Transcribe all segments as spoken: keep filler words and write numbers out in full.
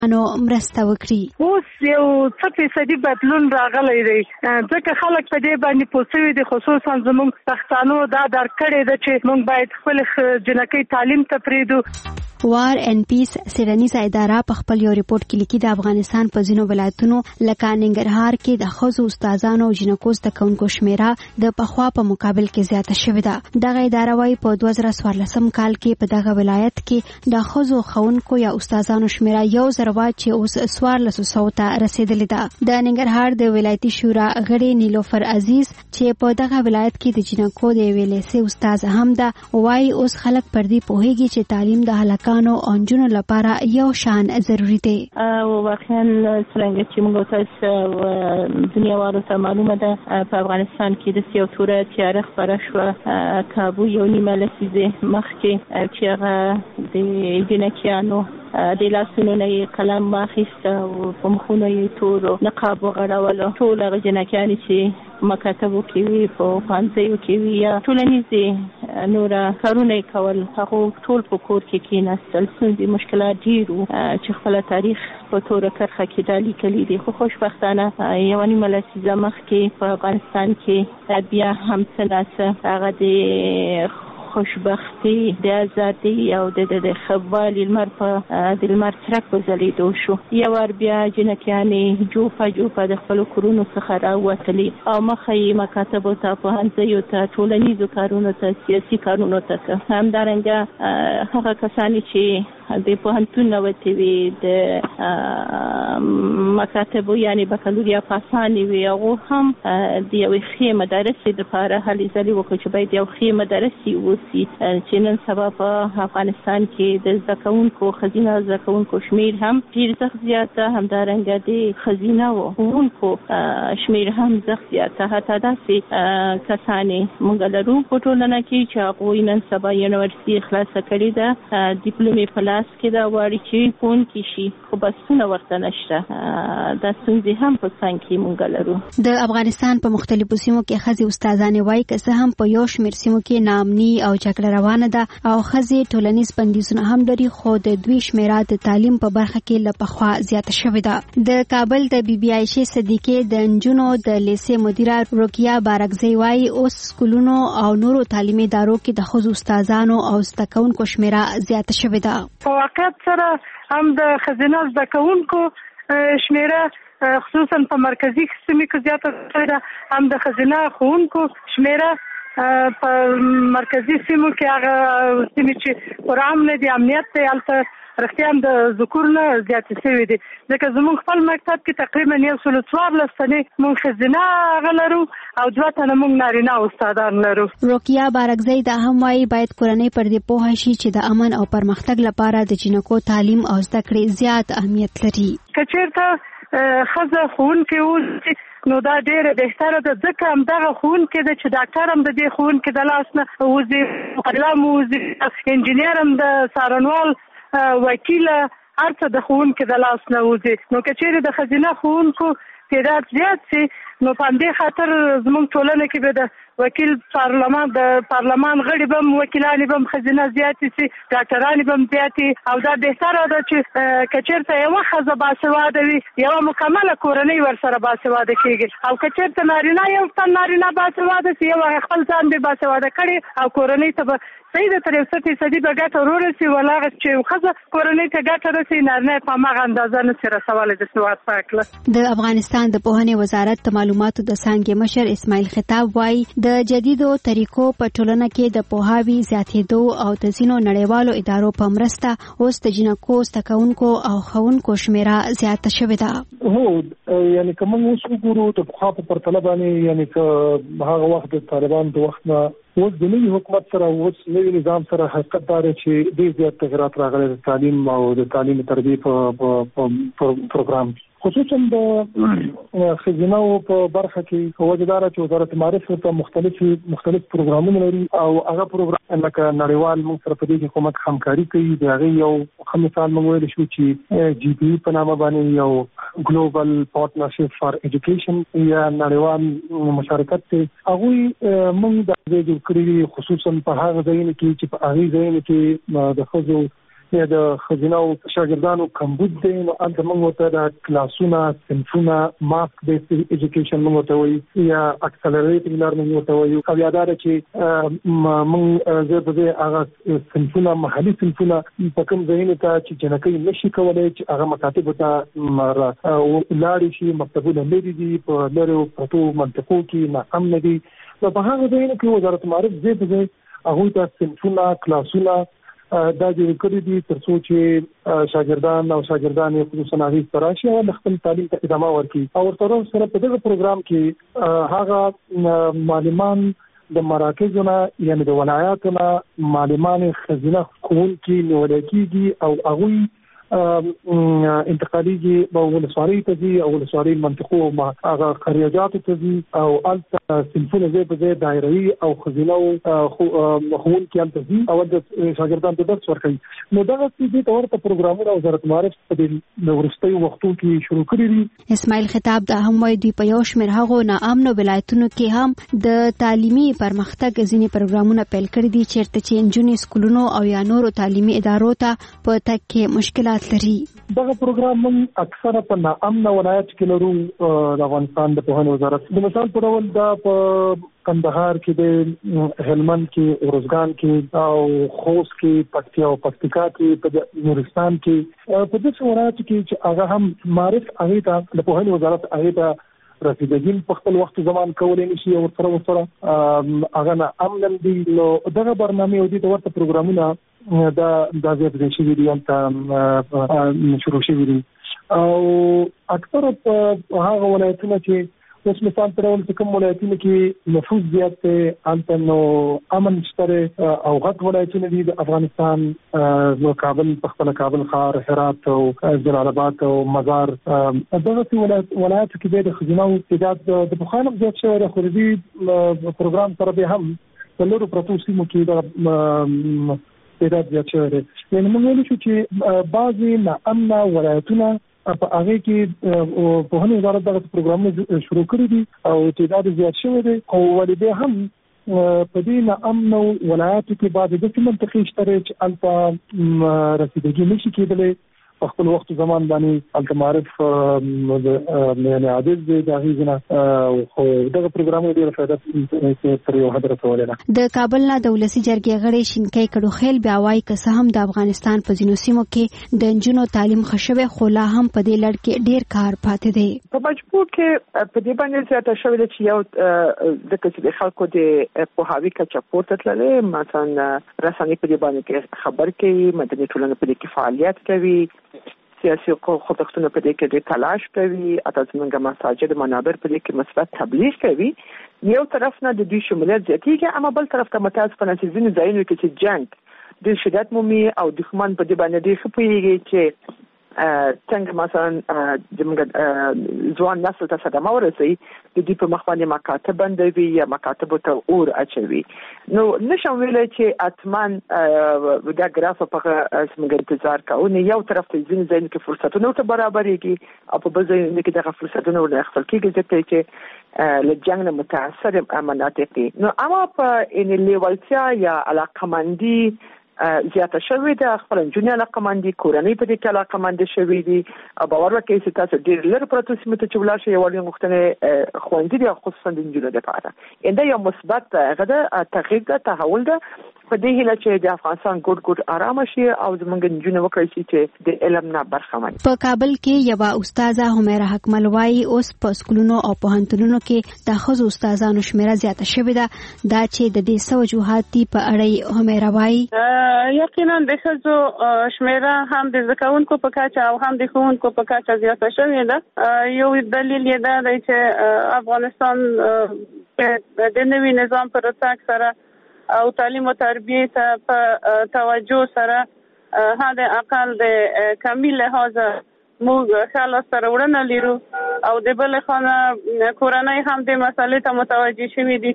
نو مرسته وکړي. اوس یو څه فیصدي بدلون راغلی دی ځکه خلک په دې باندې پوښتنه دي خصوصا زموږ پښتانو دا درکړې ده چې موږ باید خپل جنکۍ تعلیم ته پریږدو. وار ان پیس سیرنیزه اداره په خپل یو ریپورت کې لیکي د افغانستان په ځینو ولایتونو لکه ننګرهار کې د ښځو استادانو او جنکو زده کوونکو شمیره د پخوا په مقابل کې زیاته شوې ده. دغه اداره وايي په دوه زره څوارلسم کال کې په دغه ولایت کې د ښځو ښوونکو یا استادانو شمیره یو زر وا چې اوس څوارلس سوه ته رسیدلې ده. د ننګرهار د ولایتي شورا غړي نیلوفر عزیز چې په دغه ولایت کې د جنکو د یوې لیسې استاد هم ده وايي اوس خلک پر دې پوهیږي چې تعلیم د هلکانو او انجونو لپاره یو شان ضروری دی. او واقعا څنګه چې موږ تاسو دنیا وارو ته معلومه ده په افغانستان کې د سیو توره تیاره خبره شو کابو یو نیمه لسیزه مخکې چې هغه د جنکیانو د لاسونو نه قلم ماخیست او په مخونو یې تور نقاب وغړول. ټول هغه جنکیان چې مکاتبو کې وي په پانځیو کې وي یا ټولنیزې نور کارونه کول هغه ټول په کور کې کېناستل. ستونزې مشکلات ډېر وو چې خپل تاریخ په توره کرښه کې ډالي کړي دي خو خوشبختانه یو نیمه لسیزه مخکې په افغانستان کې بیا هم څه ناڅه هغه د خوشبختی د ازادي او د خبالي لمر په د لمر څرک په ځلیدو شو. یو ور بیا جنکیانې جوفه جوفه د خپل کورونو څخه راوتلې او مخه یې مکاتبو ته په هنځیو ته ټولنیزو کارونو ته سیاسي کارونو ته همدارنګه هغه کسانی چې د پوهنتون نوتې وي د مکاتبو یعنی بکالوریا پاسانی وي هغه هم د یوې ښې مدرسې لپاره هلې ځلې وکړو چې باید یو ښې مدرسې وي چې نن سبا په افغانستان کې د زده کوونکو ښځینه زده کوونکو شمیر هم ډېر سخت زیاته همدارنګه د ښځینه ښوونکو شمیر هم سخت زیاته. حتی داسې کسانې موږ لرو په ټولنه کې چې هغوی نن سبا یونیورسټي خلاصه کړې ده ډیپلومې په لاس کې ده غواړي چې ښوونکي شي خو بسونه ورته نشته. دا ستونزې هم په څنګ کې موږ لرو. د افغانستان په مختلفو سیمو کې ښځې استادانې وایي که څه هم په یو شمېر سیمو کې ناامني او جګړه روانه ده او ښځې ټولنیز بندیزونه هم لري خو د دوی شمیره د تعلیم په برخه کې له پخوا زیاته شوې ده. د کابل د بی بی عایشې صدیقې د نجونو د لیسې مدیره روکیا بارکزی وايي اوس سکولونو او نورو تعلیمي ادارو کې د ښځو استادانو او زده کوونکو شمیره زیاته شوې ده. په واقعیت سره هم د ښځینه زده کوونکو شمیره خصوصا په مرکزي سیمو کې زیاته شوې ده. هم د ښځینه ښوونکو شمیره په مرکزي سیمو کې هغه سیمې چې پوره امن دي امنیت دی هلته رښتیا هم د ذکور نه زیاتې شوي دي ځکه زموږ خپل مکتب کې تقریبا یو سل څوارلس تنې موږ ښځینه هغه لرو او دوه تنه موږ نارینه استادان لرو. روکیا بارکزی دا هم وایي باید کورنۍ پر دې پوهه شي چې د امن او پرمختګ لپاره د جنکو تعلیم او زده کړې زیات اهمیت لري. که چېرته ښځه ښوونکې اوسي نو دا ډېره بهتره ده ځکه همدغه ښوونکې ده چې ډاکټر هم د دې ښوونکې د لاس نه وځي مقدم وځي انجینر هم د څارنوال وکیله هر څه د ښوونکې د لاس نه وځي. نو که چېرې د ښځینه ښوونکو تعداد زیات شي نو په همدې خاطر زموږ ټولنه کې به د وکیل پارلمان د پارلمان غړي به هم وکیلانې به هم ښځینه زیاتې شي ډاکټرانې به هم زیاتې او دا بهتره ده چې که چېرته یوه ښځه باسواده وي یوه مکمله کورنۍ ورسره باسواده کېږي او که چېرته نارینه یو تن نارینه باسواده شي یو خپل ځان به باسواده کړي او کورنۍ ته به صحیح ده تر یو څه فیصدي به ګټه ورورسي ولا هغه چې یو ښځه کورنۍ ته ګټه رسي نارینه په هماغه اندازه نشي رسولی د سواد په هکله. د افغانستان د پوهنې وزارت د معلوماتو د څانګې مشر اسماعیل خطاب وایي د جدیدو طریقو په ټولنه کې د پوهاوي زیاتېدو او د ځینو نړیوالو ادارو په مرسته اوس د جنکو زده کوونکو او ښوونکو شمیره زیاته شوې ده. هو یعنی که موږ اوس وګورو د پخوا په پرتله باندې یعنی که هغه وخت د طالبان د وخت نه اوس د نوي حکومت سره اوس نوي نظام سره حقیقت دا دی چې ډېر زیات تغیرات راغلي د تعلیم او د تعلیم تربیې په پروګرام خصوصا د ښځینه په برخه کې وجدار چې وزارت معارف ته مختلف مختلف پروګرامونه لري او هغه پروګرام لکه نړیوال موږ سره په دې کې کومک همکاري کوي د هغه یو ښه مثال موږ ویل شو چې جی پی په نامه باندې یو ګلوبل پارټنرشپ فار ایجوکیشن یا نړیوال مشارکت دی هغه موږ د دې کړی خصوصا په هغه ځایونو کې چې په هغه ځایونو کې د ښځو یا د خزینه او شاګردانو کمبود دی نو انت موږ ته د کلاسونه صنفونه ماسک بیس ایجوکیشن موږ ته وایي یا اکسلریټینګ لرنینګ موږ ته وایي او یادار چې موږ زه به هغه صنفونه محلي صنفونه په کوم ځایونو ته چې جنکې نشي کولای چې هغه مکاتب ته لاړ شي مکتبونه لري دي په لرو پټو منطقو کې ناامن دي نو په هغه ځایونو کې وزارت معارف زه به هغه ته صنفونه کلاسونه دا جوړ کړی دي ترڅو چې شاګردان او شاګردانې خصوصا هغه تراشي او خپل تعلیم ته ادامه ورکړي او تر اوسه په دغه پروګرام کې هغه معلمان د مراکزونو یعنی د ولایاتونو معلمان خزینه خون کې نیول کېږي او هغه انتقالي په ولسوالۍ ته دي او ولسوالۍ منطقو ما هغه قريهجات ته دي او الته صنفونه زي په ځای دایروي او خزینه او خون کې ته دي او د شاګردانو ته درس ورکوي نو دغه څه د ورته پروګرامونه وزارت معارف په د ورستي وختو کې شروع کړی دي. اسماعیل خطاب د هم وایي دی په یو شمېر هغو ناامنو ولایتونو کې هم د تعلیمي پرمختګ ځینې پروګرامونه پیل کړي دي چیرته چې انجونې سکولونو او یا نورو تعلیمي ادارو ته په تک کې مشکلات لري. دغه پروګرام من اکثره په ناامن ولایت کې لرو د افغانستان د پوهنې وزارت د مثال په ډول دا په کندهار کې د هلمند کې اورزګان کې او خوست کې پکتیا او پکتیکا کې په نورستان کې په دغه ولایت کې چې هغه هم معرف هغه ته د پوهنې وزارت هغه ته رسیدګي په خپل وخت زمان کولای نشي او تر اوسه هغه نه امن دي نو دغه برنامه او دي ورته پروګرامونه دا د زیاتې شي دي هم شروع شوي دي او اکثره په هغه ولایتونو چې اوس مثال پر ول کوم ولایتونو کې نفوذ زیات دی انته نو امن شته او غټ ولایتونه دي د افغانستان نو کابل په خپل کابل ښار هرات او جلال آباد او مزار دغه ولایت کې د خزینه او تعداد د بخانم زیات شوی د خوري پروګرام سره به هم په لورو پروتو سیمو کې د تعداد زیات شوی دی یعنی موږ ویل شو چې بعضي ناامن ولایتونه په هغه کې په هغه وزارت دغه پروګرامونه شروع کړی دي او تعداد زیات شوی دی او ولې هم په دې ناامن ولایتو کې بعضي د منطقې شته چې البته رسیدګي نشي کېدلی په خپل وخت زمان باندې التمعارف یعنی عادل دی دا غیزنه خو دغه پروګرامونه ډیره فائدہ تر یو حد رسولې ده. د کابل نه د ولسی جرګې غړي شینکې کډو خیل بیا وایي که څه هم د افغانستان په ځینو سیمو کې د انجونو تعلیم خښوي خو لا هم په دې لړ کې ډیر کار پاتې دی. په مجبور کې په دې باندې زیاته شوې ده چې یو د کسب خلکو د پوهاوی کچه پورته تللې مثلا رسنۍ په دې باندې کې خبر کوي مدني ټولنه په دې کې فعالیت کوي سیاسي خوځښتونه په دې کې د تلاش کوي اته څنګه مساجد منابر په دې کې مثبت تبلیغ کوي یو طرف نه د دې شمولیت زیاتېږي اما بل طرف ته متاسفانه چې ځینې ځایونو کې چې جنگ د شدت مومي او دښمن په دې باندې ډېر ښه پوهېږي چې څنګه مثلا زموږ ځوان نسل ته صدمه ورسوي د دې په مخ باندې مکاتب بندوي یا مکاتبو ته اور اچوي نو نشم ویلی چې اتمن دا ګراف په څنګه انتظار کوو نه یو طرف ته ځینې ځایونو کې فرصتونه ورته برابرېږي او په بل ځایونو کې دغه فرصتونه ورته اخیستل کېږي ځکه چې له جنګ نه متاثر مناطق دي نو اما په ان لیوالتیا یا علاقمندي زیاته شوې ده خپل انجونې علاقمندي کورنۍ په دې کې علاقمند شوې دي او باور وکړئ چې تاسو ډېر لږ پروتو سیمه ته چې ولاړ شئ یو وړاندې غوښتنې خوندې دي خصوصا د انجونو لپاره انده یو مثبت غده تغییر ده تحول ده په دې هیله چې د افغانستان ګډ ګډ آرام شي او زموږ انجونې وکړي چې د علم نه برخمن. په کابل کې یو استاده همیره حکمل وايي اوس په سکولونو او پوهنتونونو کې د ښځو استادانو شمیره زیاته شوې ده دا چې د دې څه وجوهات دي په اړه همیره وايي. یقینا د ښځو شمیره هم د زکونکو په کچه او هم د ښوونکو په کچه زیاته شوې ده. یو دلیل یې دا دی چې افغانستان د نوي نظام پر راتګ سره او تعلیم او تربیه ته په توجه سره هدا اقل د کمی لحاظ موږ خاله سره ورنه لرو او د بل خانه کورنۍ هم د مسالې ته متوجه شوي دي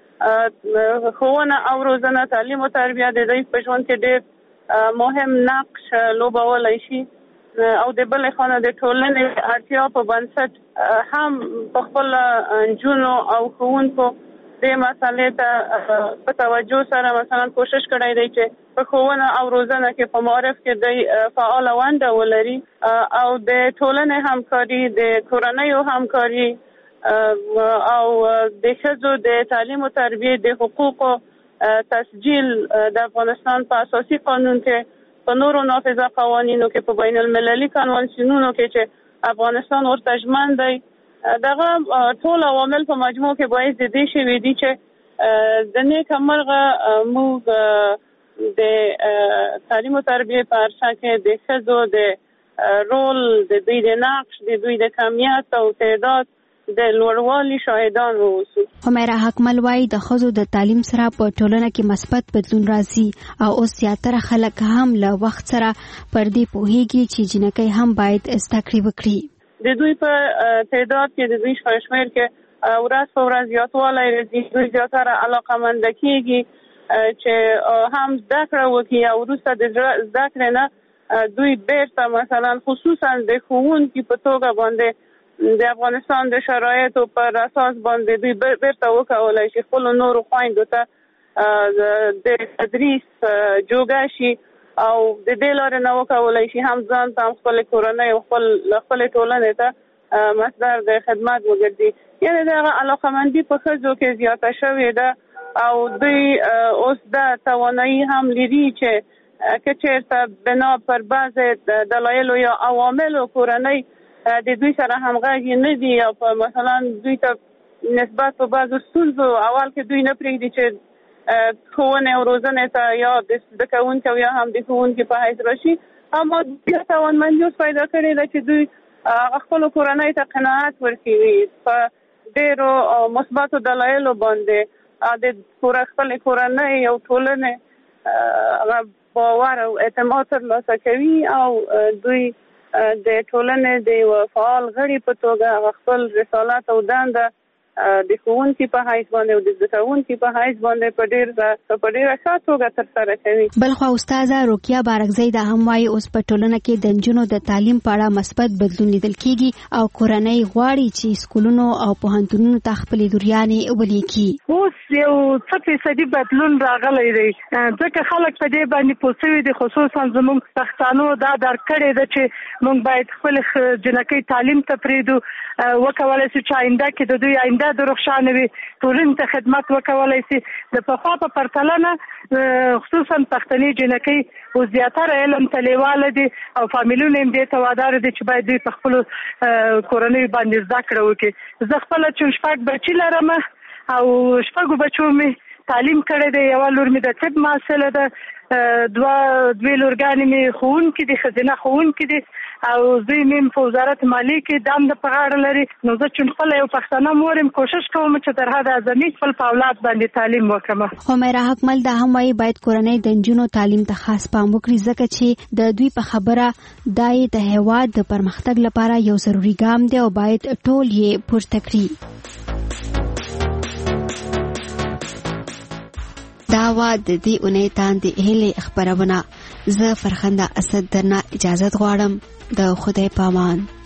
چې ښوونه او روزنه تعلیم او تربیه د دوی په ژوند کې ډېر مهم نقش لوبولی شي او د بل خانه د ټولنې اړتیا په بنسټ هم په خپل انجونو او ښوونکو د مسالې ته په توجه سره مثلا کوشش کړی دی چې په ښوونه او روزنه کې په معارف کې د فعال ونډه ولري او د ټولنې همکاري، د کورنیو همکاري او د ښځو د تعلیم او تربیه د حقوقو تسجیل د افغانستان په اساسي قانون کې، په نورو نافذه قوانینو کې، په بین المللي کنوانسیونونو کې چې افغانستان ورته ژمن دی، دغه ټول عوامل په مجموع کې باعث د دې شوي دي چې د نیکه مرغه موږ د تعلیم او تربیه په عرصه کې د ښځو د رول، د دوی د نقش، د دوی د کمیت او تعداد د لوړوالي شاهدان واوسو. همیرا حکمل وايي د ښځو د تعلیم سره په ټولنه کې مثبت بدلون راځي او اوس زیاتره خلک هم له وخت سره پر دې پوهیږي چې جنکۍ هم باید زده کړې وکړي. د دوی په تعداد کې، د دوی په شمېر کې ورځ په ورځ زیاتوالی راځي. دوی زیاتره علاقمنده کېږي چې هم زده کړه وکړي او وروسته د زده کړې نه دوی بیرته مثلا خصوصا د ښوونکي په توګه باندې د افغانستان د شرایطو پر اساس باندې دوی بیرته وکولی شي خپلو نورو خویندو ته د تدریس جوګه شي او د دې لارې نه وکولی شي هم ځان ته هم خپلې کورنۍ او خپلې ټولنې ته مصدر د خدمت وګرځي. یعنې دغه علاقمندي په ښځو کې زیاته شوې ده او دوی اوس د توانایی هم لري چې که چېرته بنا پر بعض دلایلو یا عواملو کورنۍ د دوی سره همغږي نه دي او په مثلا دوی ته نسبت په بعضو ستونزو اول کې دوی نه پرېږدي چې ښوونې او روزنې ته یا د زده کوونکي او یا هم د ښوونکي په حیث راشي، اما بیا توانمندي اوس پیدا کړې ده چې دوی خپلو کورنۍ ته قناعت ورکوي په ډېرو مثبتو دلایلو باندې د پوره خپلې کورنۍ او ټولنې باور او اعتماد ترلاسه کوي او دوی د ټولنې د یو فعال غړي په توګه خپل رسالت او دنده د ښوونکي په حیث باندې او د زده کوونکي په حیث باندې په ډېر په ډېره ښه توګه ترسره کوي. بلخوا استاده روکیا بارکزی دا هم وایي اوس په ټولنه کې د نجونو د تعلیم په اړه مثبت بدلون لیدل کېږي او کورنۍ غواړي چې سکولونو او پوهنتونونو ته خپلې دوریانې ولیکي. اوس یو څه فیصدي بدلون راغلی دی ځکه خلک په دې باندې پوه شوي دي، خصوصا زموږ پښتانو دا درک کړی ده چې موږ باید خپلې جنکۍ تعلیم ته پرېږدو، وکولی شو چې آینده کې د دوی آینده د روښانه وي، ټولنې ته خدمت وکولی شي. د پخوا په پرتله نه خصوصا پښتنې جنکۍ اوس زیاتره علم ته لیواله دي او فامیلونه هم دې ته واداره دي چې باید دوی په خپلو کورنیو باندې زده کړه وکړي. زه خپله چې شپږ بچي لرم او شپږو بچو مې تعلیم کړی دی. یوه لور مې د طب محصله ده، دوه دوی لورګانې مې ښوونکي دي، ښځینه ښوونکي دي او زوی مې په وزارت مالیې کې دنده په غاړه لري. نو زه چې خپله یو پښتنه مور یم کوشش کوم چې تر حده اعظمي خپل په اولاد باندې تعلیم وکړم. همیرا حکمل دا هم وایي باید کورنۍ د نجونو تعلیم ته خاص پام وکړي ځکه چې د دوی په خبره دا یې د هېواد د پرمختګ لپاره یو ضروري ګام دی او باید ټول یې پورته کړي. دا وا د دې اونۍ تاندې هیلې خبرونه. زه فرخنده اسد درنه اجازت غواړم. د خدای پامان.